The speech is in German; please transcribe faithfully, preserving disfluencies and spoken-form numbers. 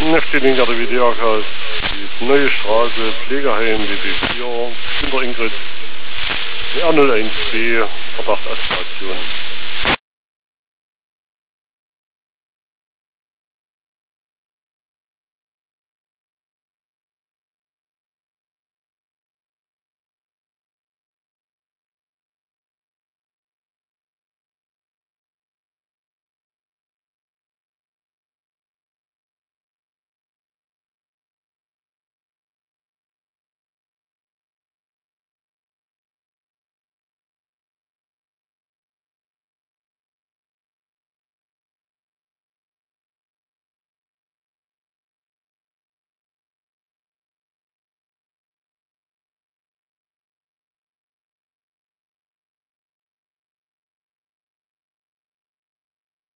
Nach den Link der Videocast, die neue Straße, Pflegeheim, D B vier, Kinder Ingrid, die R null eins B, Verdacht Aspiration.